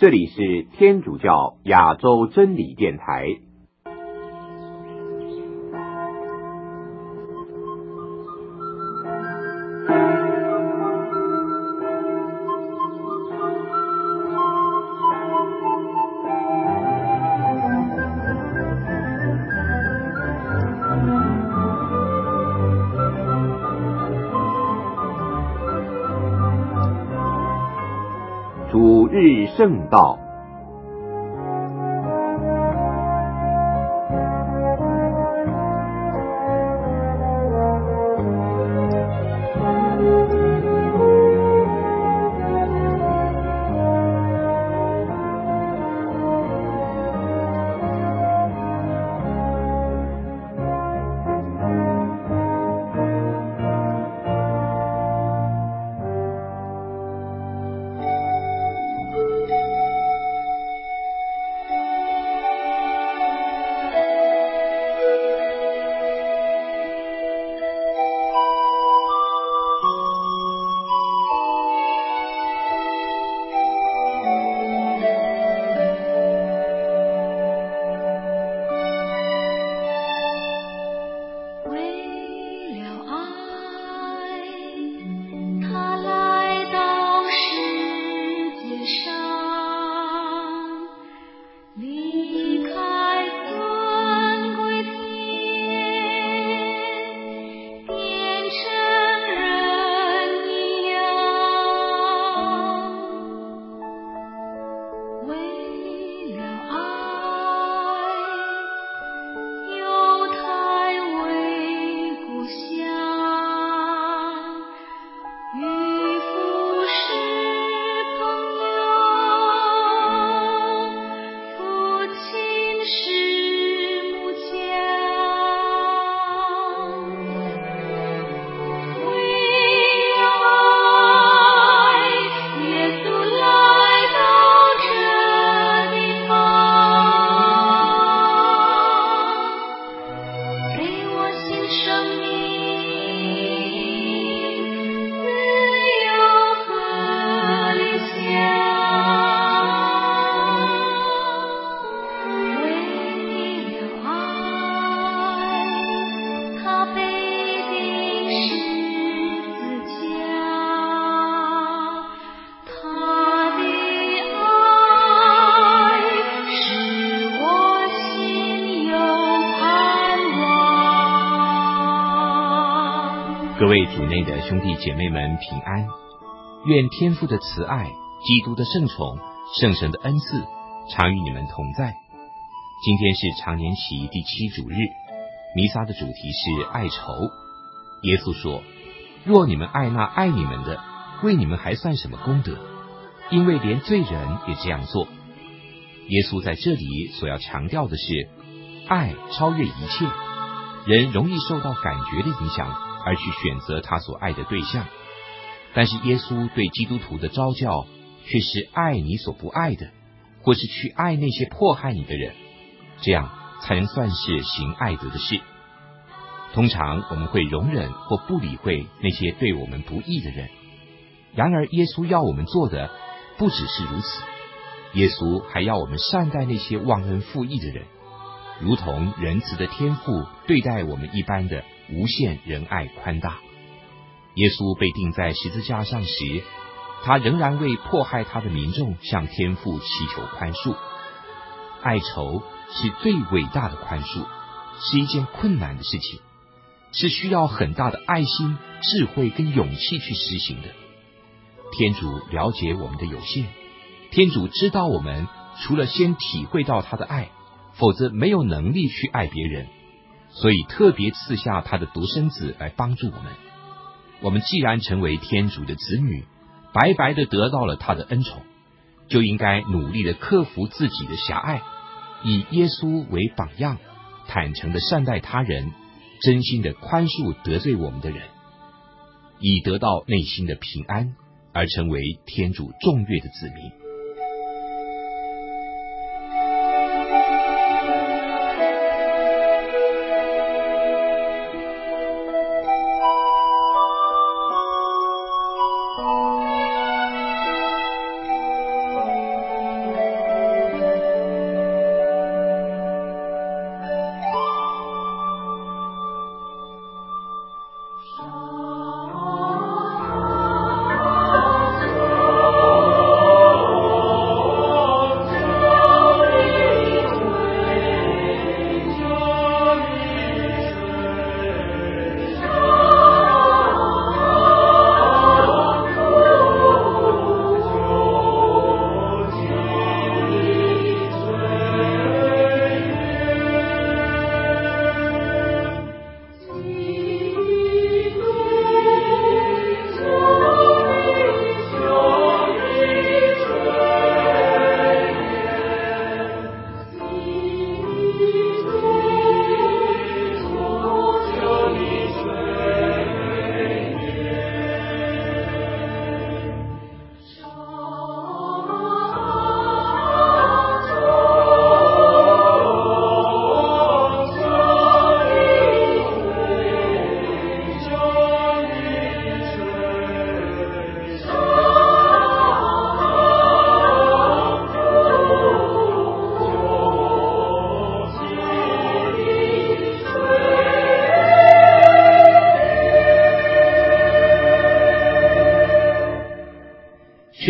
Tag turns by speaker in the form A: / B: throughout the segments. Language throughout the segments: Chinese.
A: 这里是天主教亚洲真理电台。主日圣道，
B: 各位主内的兄弟姐妹们平安，愿天父的慈爱、基督的圣宠、圣神的恩赐常与你们同在。今天是常年期第7主日，弥撒的主题是爱仇。耶稣说，若你们爱那爱你们的，为你们还算什么功德？因为连罪人也这样做。耶稣在这里所要强调的是，爱超越一切，人容易受到感觉的影响而去选择他所爱的对象，但是耶稣对基督徒的召叫却是爱你所不爱的，或是去爱那些迫害你的人，这样才能算是行爱德的事。通常我们会容忍或不理会那些对我们不义的人，然而耶稣要我们做的不只是如此，耶稣还要我们善待那些忘恩负义的人，如同仁慈的天父对待我们一般的无限仁爱宽大。耶稣被钉在十字架上时，他仍然为迫害他的民众向天父祈求宽恕。爱仇是最伟大的宽恕，是一件困难的事情，是需要很大的爱心、智慧跟勇气去实行的。天主了解我们的有限，天主知道我们除了先体会到他的爱，否则没有能力去爱别人，所以特别赐下他的独生子来帮助我们。我们既然成为天主的子女，白白的得到了他的恩宠，就应该努力的克服自己的狭隘，以耶稣为榜样，坦诚的善待他人，真心的宽恕得罪我们的人，以得到内心的平安，而成为天主众悦的子民。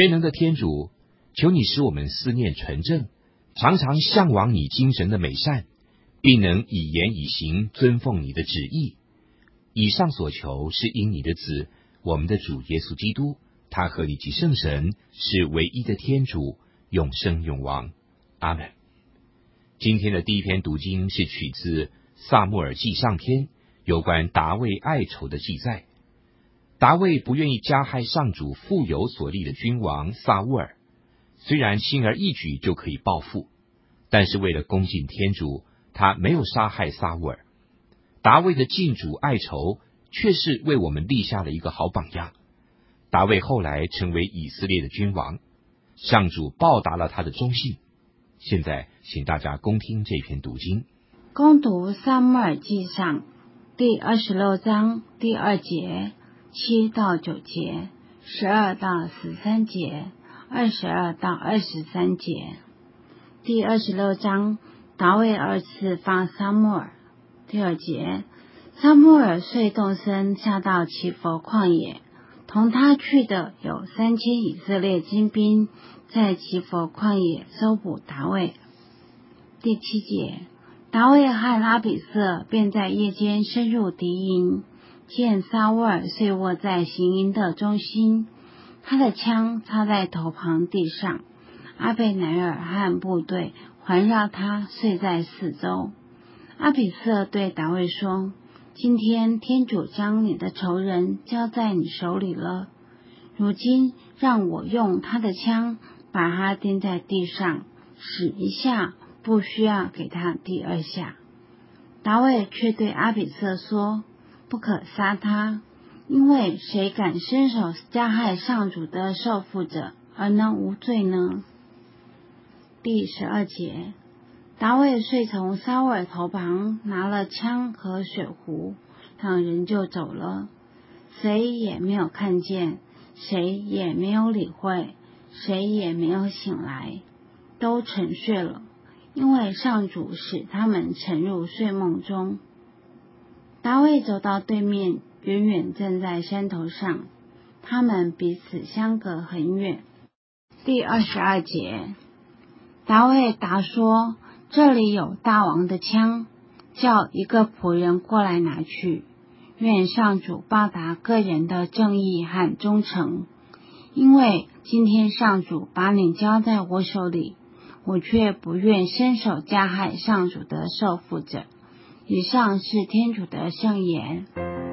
B: 全能的天主，求你使我们思念纯正，常常向往你精神的美善，并能以言以行尊奉你的旨意。以上所求是因你的子，我们的主耶稣基督，他和你及圣神是唯一的天主，永生永王。阿们。今天的第一篇读经是取自撒母耳记上篇，有关达卫爱仇的记载。达卫不愿意加害上主富有所立的君王撒乌尔，虽然轻而易举就可以报复，但是为了恭敬天主，他没有杀害撒乌尔。达卫的敬主爱仇，却是为我们立下了一个好榜样。达卫后来成为以色列的君王，上主报答了他的忠信。现在请大家恭听这篇读经。
C: 恭读撒母耳记上第26章第2节、7到9节、12到13节、22到23节。第26章，达卫二次放撒母耳。第2节，撒母耳遂动身下到其弗旷野，同他去的有3000以色列精兵，在其弗旷野搜捕达卫。第7节，达卫和阿比瑟便在夜间深入敌营，见撒乌尔遂卧在行营的中心，他的枪插在头旁地上，阿贝乃尔和部队环绕他，睡在四周。阿比瑟对达卫说：今天天主将你的仇人交在你手里了，如今让我用他的枪把他钉在地上，使一下，不需要给他第2下。达卫却对阿比瑟说：不可杀他，因为谁敢伸手加害上主的受缚者而能无罪呢？第12节，达卫遂从撒乌尔头旁拿了枪和水壶，两人就走了，谁也没有看见，谁也没有理会，谁也没有醒来，都沉睡了，因为上主使他们沉入睡梦中。达卫走到对面，远远站在山头上，他们彼此相隔很远。第22节，达卫答说：这里有大王的枪，叫一个仆人过来拿去，愿上主报答个人的正义和忠诚，因为今天上主把你交在我手里，我却不愿伸手加害上主的受缚者。以上是天主的圣言。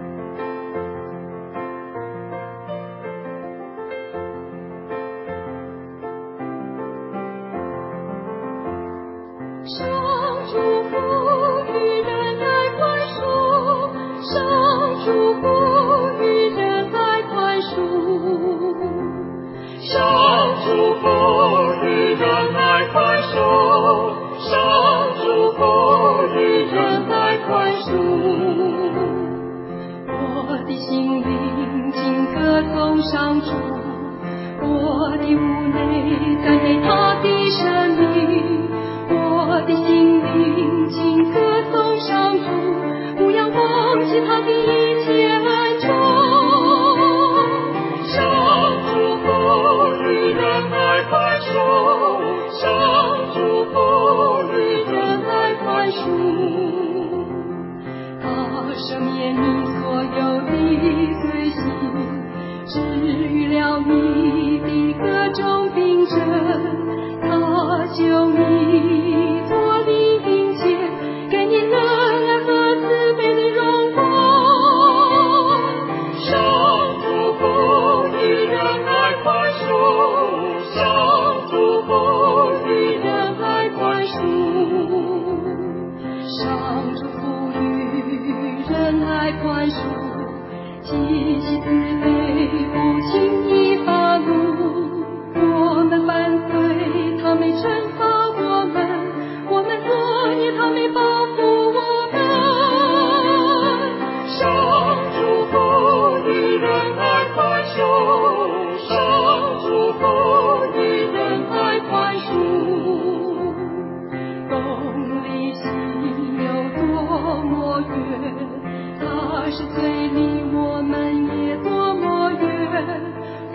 D: 上主，我的无内赞美他的生命，我的心灵请歌颂上主，不要忘记他的一切恩宠。上主呼吁人来宽恕，上主呼吁人来宽恕，他赦免你所有的罪行，治愈了你的各种病症，他救你脱离阴间，给你仁爱和慈悲的荣光。上主呼吁人来宽恕，上主呼吁人来宽恕，上主呼吁人来宽恕，极其慈悲，不轻易发怒。我们犯罪，他没惩罚我们；我们作孽，他没报复我们。上主呼吁人来宽恕，上主呼吁人来宽恕。公离心有多么远，他是最离我们也多么远，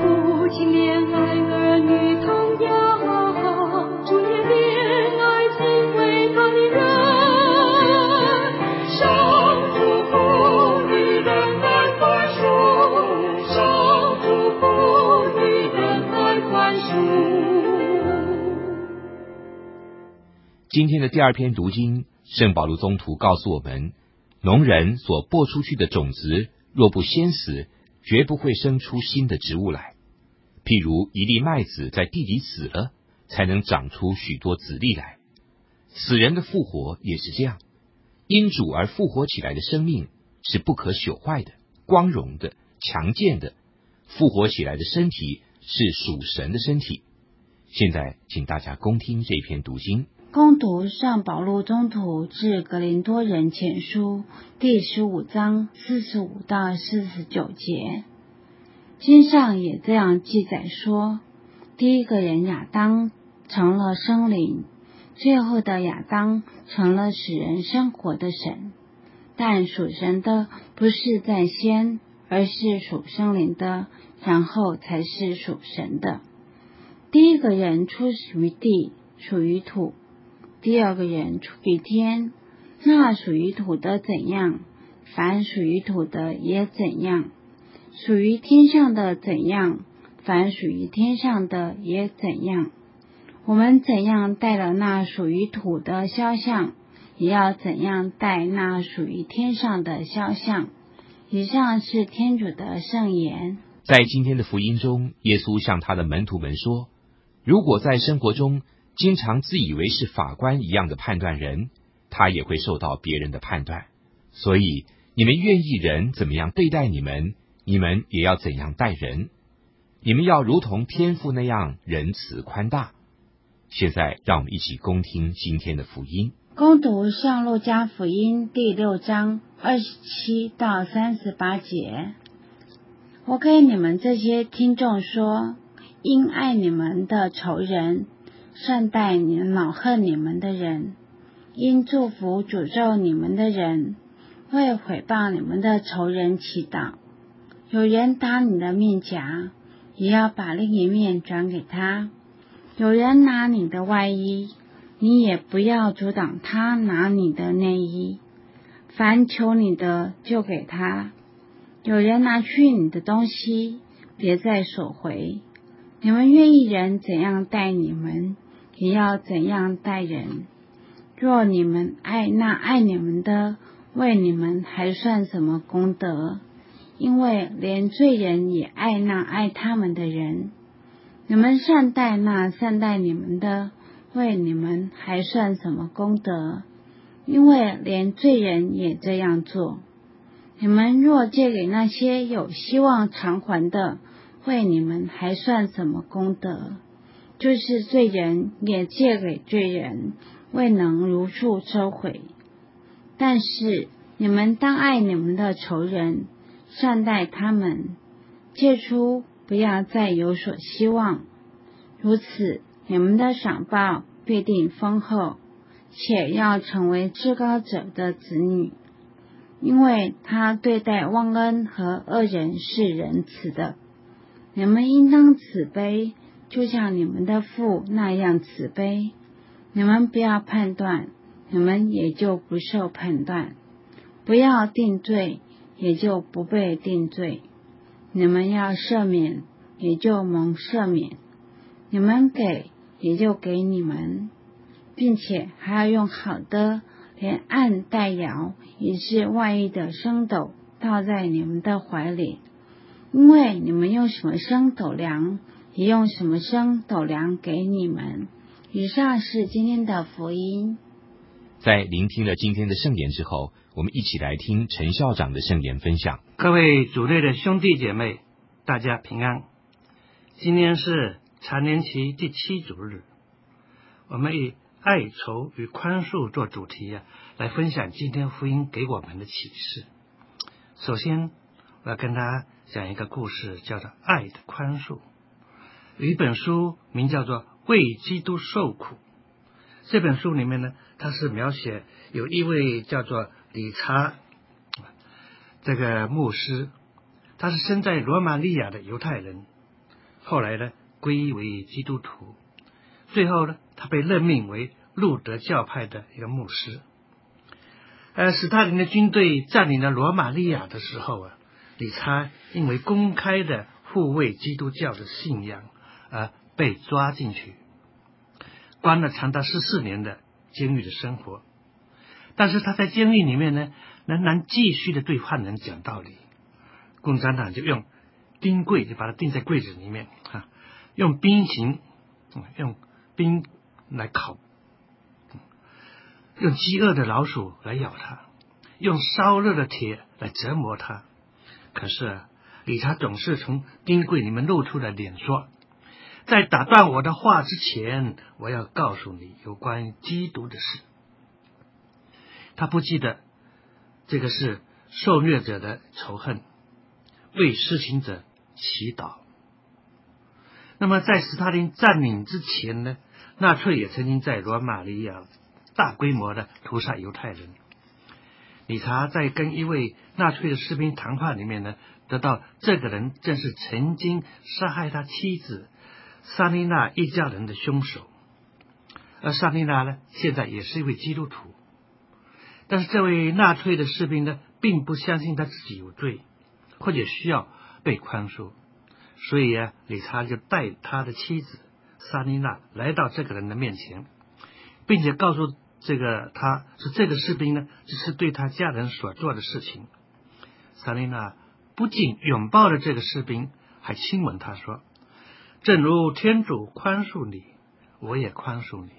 B: 今天的第二篇读经，圣保禄宗徒告诉我们，农人所播出去的种子，若不先死，绝不会生出新的植物来。譬如一粒麦子在地里死了，才能长出许多子粒来。死人的复活也是这样，因主而复活起来的生命是不可朽坏的、光荣的、强健的，复活起来的身体是属神的身体。现在请大家恭听这篇读经。
C: 恭读上保禄宗徒致格林多人前书第15章45到49节。经上也这样记载说，第一个人亚当成了生灵，最后的亚当成了使人生活的神。但属神的不是在先，而是属生灵的，然后才是属神的。第一个人出于地，属于土；第二个人出于天。那属于土的怎样，凡属于土的也怎样；属于天上的怎样，凡属于天上的也怎样。我们怎样带了那属于土的肖像，也要怎样带那属于天上的肖像。以上是天主的圣言。
B: 在今天的福音中，耶稣向他的门徒们说，如果在生活中经常自以为是法官一样的判断人，他也会受到别人的判断。所以你们愿意人怎么样对待你们，你们也要怎样待人。你们要如同天父那样仁慈宽大。现在让我们一起恭听今天的福音。
C: 恭读上路加福音第6章27到38节。我给你们这些听众说，因爱你们的仇人，善待你恼恨你们的人，因祝福诅咒你们的人，为毁谤你们的仇人祈祷。有人打你的面颊，也要把另一面转给他；有人拿你的外衣，你也不要阻挡他拿你的内衣。凡求你的，就给他；有人拿去你的东西，别再索回。你们愿意人怎样待你们，也要怎样待人。若你们爱那爱你们的，为你们还算什么功德？因为连罪人也爱那爱他们的人。你们善待那善待你们的，为你们还算什么功德？因为连罪人也这样做。你们若借给那些有希望偿还的，为你们还算什么功德？就是罪人也借给罪人，未能如数收回。但是你们当爱你们的仇人，善待他们，借出不要再有所希望。如此，你们的赏报必定丰厚，且要成为至高者的子女，因为他对待忘恩和恶人是仁慈的。你们应当慈悲，就像你们的父那样慈悲。你们不要判断，你们也就不受判断；不要定罪，也就不被定罪。你们要赦免，也就蒙赦免；你们给，也就给你们，并且还要用好的，连按带摇也是外溢的升斗倒在你们的怀里。因为你们用什么升斗量，也用什么升斗量给你们。以上是今天的福音。
B: 在聆听了今天的圣言之后，我们一起来听陈校长的圣言分享。
E: 各位主内的兄弟姐妹，大家平安。今天是常年期第7主日，我们以爱仇与宽恕做主题来分享今天福音给我们的启示。首先，我要跟大家讲一个故事，叫做《爱的宽恕》。有一本书名叫做《为基督受苦》。这本书里面呢，它是描写有一位叫做理查这个牧师，他是生在罗马尼亚的犹太人，后来呢皈依为基督徒，最后呢他被任命为路德教派的一个牧师。史大林的军队占领了罗马尼亚的时候理查因为公开的护卫基督教的信仰而被抓进去，关了长达14年的监狱的生活。但是他在监狱里面呢，仍然继续的对犯人讲道理。共产党就用钉柜，就把他钉在柜子里面啊，用冰刑，用冰来烤，用饥饿的老鼠来咬他，用烧热的铁来折磨他。可是理查总是从钉柜里面露出了脸说，在打断我的话之前，我要告诉你有关基督的事。他不记得这个是受虐者的仇恨，为施行者祈祷。那么在斯大林占领之前呢，纳粹也曾经在罗马尼亚大规模的屠杀犹太人。理查在跟一位纳粹的士兵谈话里面呢，得到这个人正是曾经杀害他妻子萨丽娜一家人的凶手，而萨丽娜呢，现在也是一位基督徒。但是这位纳粹的士兵呢，并不相信他自己有罪，或者需要被宽恕，所以理查就带他的妻子萨丽娜来到这个人的面前，并且告诉这个士兵呢，这是对他家人所做的事情。萨丽娜不仅拥抱了这个士兵，还亲吻他说，正如天主宽恕你，我也宽恕你。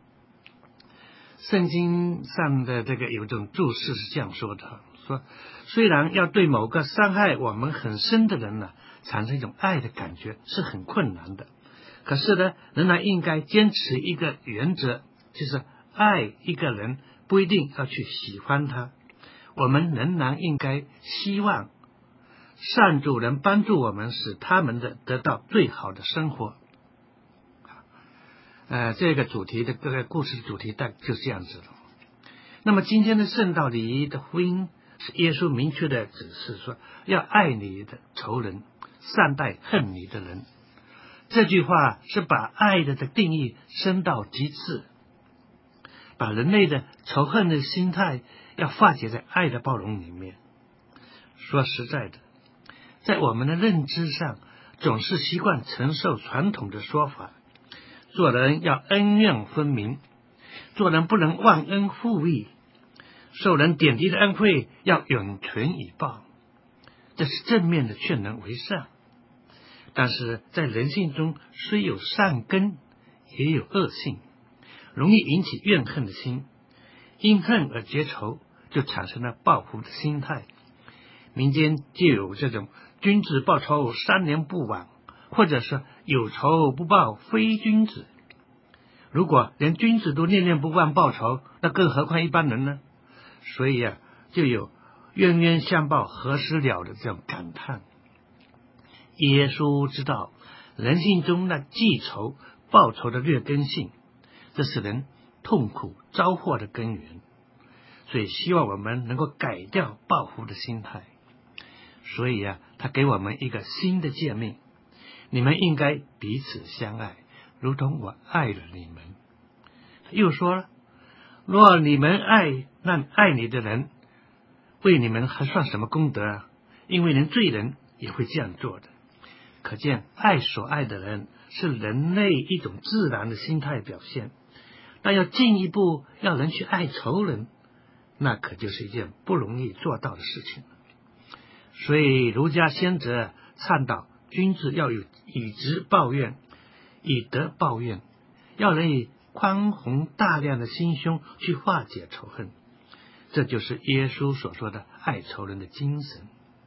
E: 圣经上的这个有种注释是这样说的，说虽然要对某个伤害我们很深的人呢，产生一种爱的感觉是很困难的，可是呢，仍然应该坚持一个原则，就是爱一个人不一定要去喜欢他，我们仍然应该希望善主能帮助我们，使他们得到最好的生活。这个主题的这个故事的主题大概就是这样子的。那么今天的圣道礼仪的福音是耶稣明确的指示说，要爱你的仇人，善待恨你的人。这句话是把爱的定义升到极致，把人类的仇恨的心态要化解在爱的包容里面。说实在的，在我们的认知上总是习惯承受传统的说法，做人要恩怨分明，做人不能忘恩负义，受人点滴的恩惠要永存以报，这是正面的劝人为善。但是在人性中虽有善根，也有恶性，容易引起怨恨的心，因恨而结仇，就产生了报复的心态。民间就有这种君子报仇3年不晚，或者是有仇不报非君子。如果连君子都念念不忘报仇，那更何况一般人呢？所以就有冤冤相报何时了的这种感叹。耶稣知道人性中那记仇报仇的劣根性，这是人痛苦遭祸的根源，所以希望我们能够改掉报复的心态。所以他给我们一个新的诫命，你们应该彼此相爱，如同我爱了你们。又说了，若你们爱那爱你的人，为你们还算什么功德啊？因为连罪人也会这样做的。可见爱所爱的人是人类一种自然的心态表现，但要进一步要人去爱仇人，那可就是一件不容易做到的事情了。所以儒家先哲倡导君子要有以直报怨，以德报怨，要人以宽宏大量的心胸去化解仇恨，这就是耶稣所说的爱仇人的精神。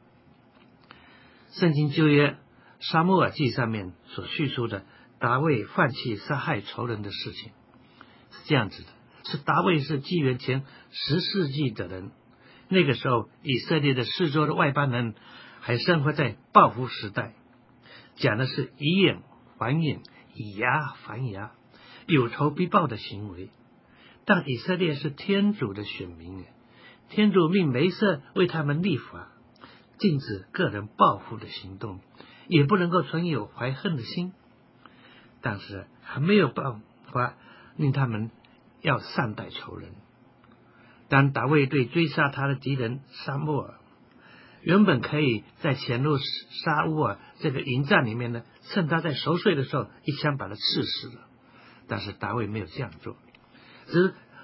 E: 圣经旧约撒母耳记上面所叙述的大卫放弃杀害仇人的事情是这样子的，是大卫是纪元前10世纪的人，那个时候以色列的四周的外邦人还生活在报复时代，讲的是以眼还眼，以牙还牙，有仇必报的行为。但以色列是天主的选民，天主命梅瑟为他们立法，禁止个人报复的行动，也不能够存有怀恨的心，但是还没有办法令他们要善待仇人。当大卫对追杀他的敌人撒母耳，原本可以在潜入沙乌尔这个营帐里面呢，趁他在熟睡的时候一枪把他刺死了，但是大卫没有这样做，只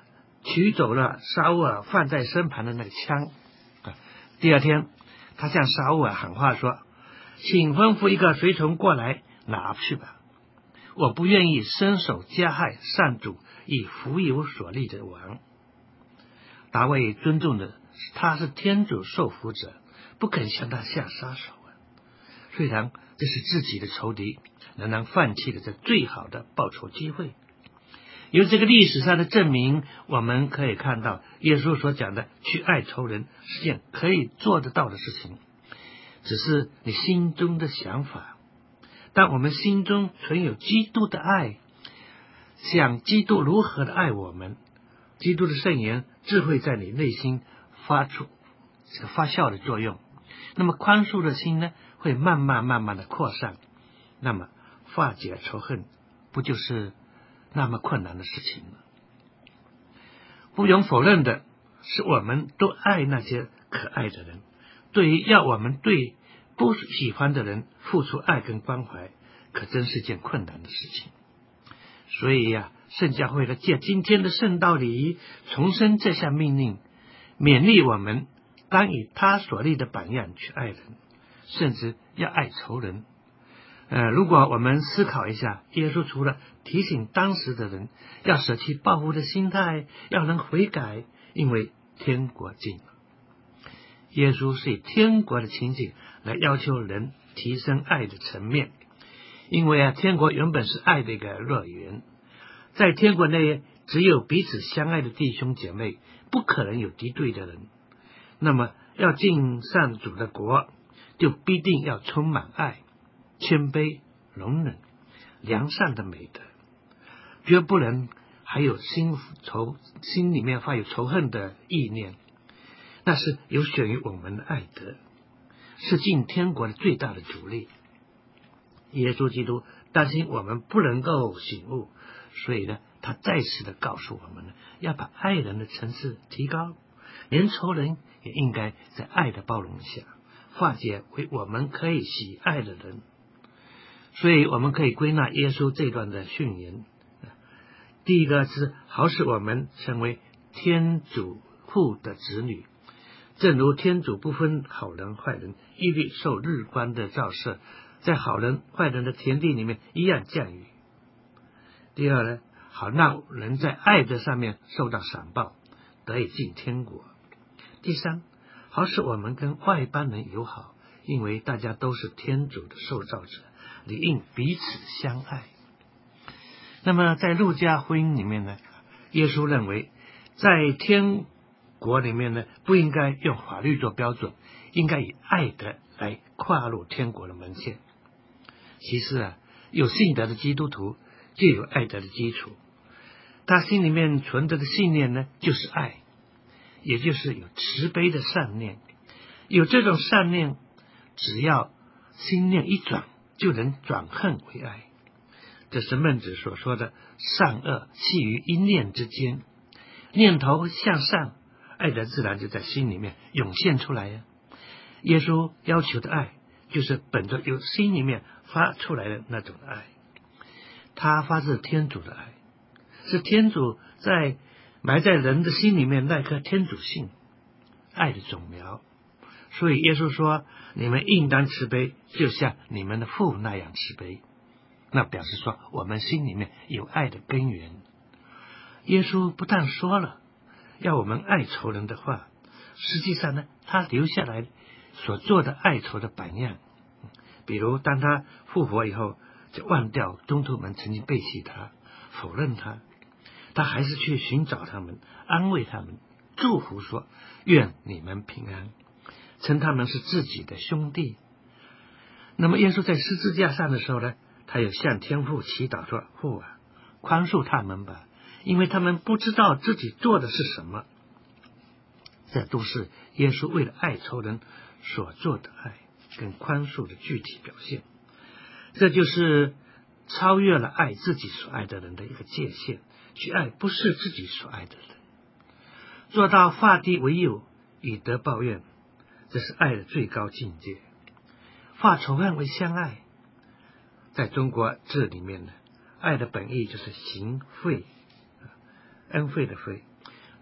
E: 取走了沙乌尔放在身旁的那个枪。第二天，他向沙乌尔喊话说：“请吩咐一个随从过来拿去吧，我不愿意伸手加害上主以福有所立的王。”大卫尊重的他是天主受福者，不肯向他下杀手啊。虽然这是自己的仇敌仍然放弃了这最好的报仇机会。由这个历史上的证明，我们可以看到耶稣所讲的去爱仇人是件可以做得到的事情，只是你心中的想法。当我们心中存有基督的爱，想基督如何的爱我们，基督的圣言智慧在你内心发出这个发酵的作用，那么宽恕的心呢，会慢慢的扩散，那么化解仇恨不就是那么困难的事情了？不容否认的是，我们都爱那些可爱的人，对于要我们对不喜欢的人付出爱跟关怀，可真是件困难的事情。所以圣教会借今天的圣道理重申这项命令，勉励我们当以他所立的榜样去爱人，甚至要爱仇人。如果我们思考一下，耶稣除了提醒当时的人要舍弃报复的心态，要能悔改，因为天国近了。耶稣是以天国的情景来要求人提升爱的层面，因为天国原本是爱的一个乐园，在天国内只有彼此相爱的弟兄姐妹，不可能有敌对的人。那么要进上主的国，就必定要充满爱、谦卑、容忍、良善的美德，绝不能还有心里面发有仇恨的意念，那是有损于我们的爱德，是进天国的最大的阻力。耶稣基督担心我们不能够醒悟，所以他再次的告诉我们要把爱人的层次提高，连仇人也应该在爱的包容下化解为我们可以喜爱的人。所以我们可以归纳耶稣这段的训言，第一个是好使我们成为天主父的子女，正如天主不分好人坏人，一律受日光的照射，在好人坏人的田地里面一样降雨。第二好让人在爱的上面受到赏报，得以进天国。第三，好使我们跟外邦人友好，因为大家都是天主的受造者，理应彼此相爱。那么在路加福音里面耶稣认为在天国里面不应该用法律做标准，应该以爱德来跨入天国的门线。其实有信德的基督徒就有爱德的基础，他心里面存着的信念就是爱，也就是有慈悲的善念。有这种善念，只要心念一转，就能转恨为爱。这是孟子所说的善恶系于一念之间，念头向上，爱的自然就在心里面涌现出来耶稣要求的爱，就是本着由心里面发出来的那种爱，他发自天主的爱，是天主埋在人的心里面那颗天主性爱的种苗。所以耶稣说，你们应当慈悲，就像你们的父那样慈悲。那表示说我们心里面有爱的根源。耶稣不但说了要我们爱仇人的话，实际上他留下来所做的爱仇的榜样。比如当他复活以后，就忘掉宗徒们曾经背弃他、否认他，他还是去寻找他们，安慰他们，祝福说愿你们平安，称他们是自己的兄弟。那么耶稣在十字架上的时候他有向天父祈祷说，父宽恕他们吧，因为他们不知道自己做的是什么。这都是耶稣为了爱仇人所做的爱跟宽恕的具体表现。这就是超越了爱自己所爱的人的一个界限，去爱不是自己所爱的人，做到化敌为友，以德报怨，这是爱的最高境界。化仇恨为相爱，在中国字里面爱的本意就是行惠，恩惠的惠，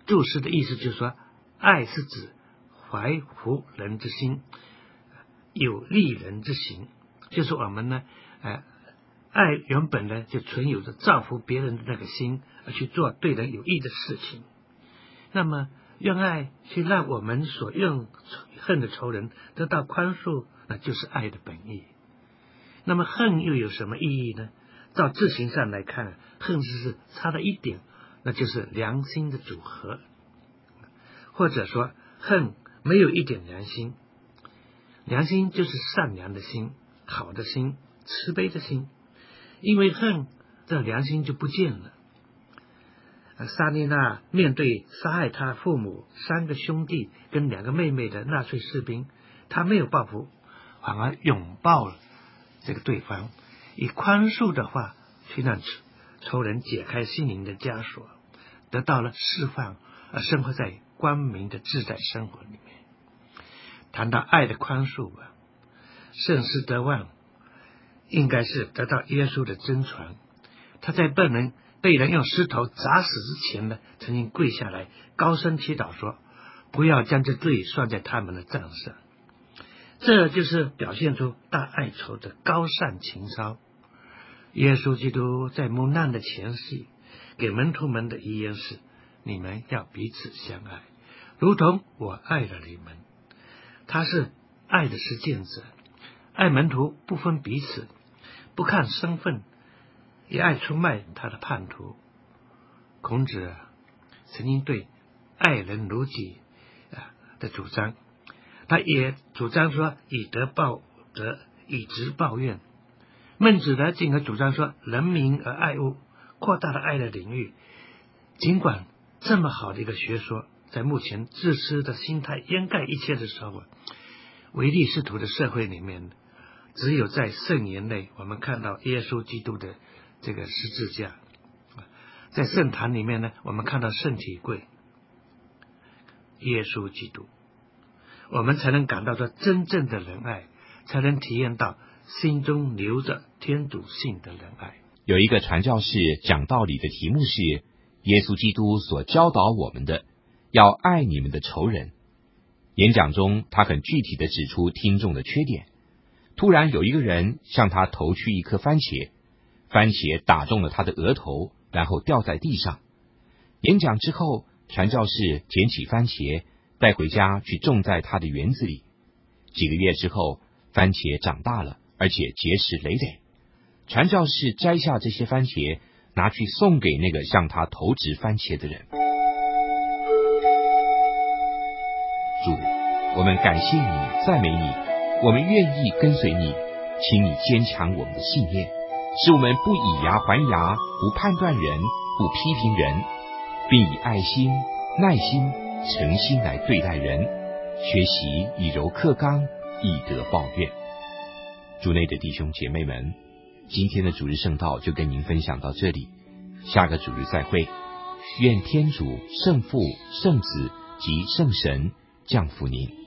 E: 注释的意思就是说，爱是指怀服人之心，有利人之行，就是我们呢，爱原本呢就存有着造福别人的那个心，而去做对人有益的事情。那么用爱去让我们所恨的仇人得到宽恕，那就是爱的本意。那么恨又有什么意义呢？照字形上来看，恨是差了一点，那就是良心的组合，或者说恨没有一点良心。良心就是善良的心、好的心、慈悲的心，因为恨，这良心就不见了。萨莉娜面对杀害他父母3个兄弟跟2个妹妹的纳粹士兵，他没有报复，反而拥抱了这个对方，以宽恕的话去让仇人解开心灵的枷锁，得到了释放，而生活在光明的自在生活里面。谈到爱的宽恕圣斯德旺应该是得到耶稣的真传，他在被人用石头砸死之前呢，曾经跪下来高声祈祷说，不要将这罪算在他们的账上。这就是表现出大爱仇的高尚情操。耶稣基督在蒙难的前夕给门徒们的遗言是，你们要彼此相爱，如同我爱了你们。他是爱的实践者，爱门徒不分彼此，不看身份，也爱出卖他的叛徒。孔子曾经对爱人如己的主张，他也主张说以德报德，以直报怨。孟子呢，进而主张说人民而爱物，扩大了爱的领域。尽管这么好的一个学说，在目前自私的心态掩盖一切的时候，唯利是图的社会里面，只有在圣言内我们看到耶稣基督的这个十字架，在圣坛里面呢，我们看到圣体柜，耶稣基督，我们才能感到这真正的仁爱，才能体验到心中流着天主性的仁爱。
B: 有一个传教士讲道理的题目是耶稣基督所教导我们的，要爱你们的仇人。演讲中，他很具体地指出听众的缺点。突然有一个人向他投去一颗番茄，番茄打中了他的额头，然后掉在地上。演讲之后，传教士捡起番茄带回家去种在他的园子里。几个月之后，番茄长大了，而且结实累累。传教士摘下这些番茄，拿去送给那个向他投掷番茄的人。主，我们感谢你，赞美你，我们愿意跟随你，请你坚强我们的信念，使我们不以牙还牙，不判断人，不批评人，并以爱心、耐心、诚心来对待人，学习以柔克刚，以德报怨。主内的弟兄姐妹们，今天的主日圣道就跟您分享到这里，下个主日再会。愿天主、圣父、圣子及圣神降福您。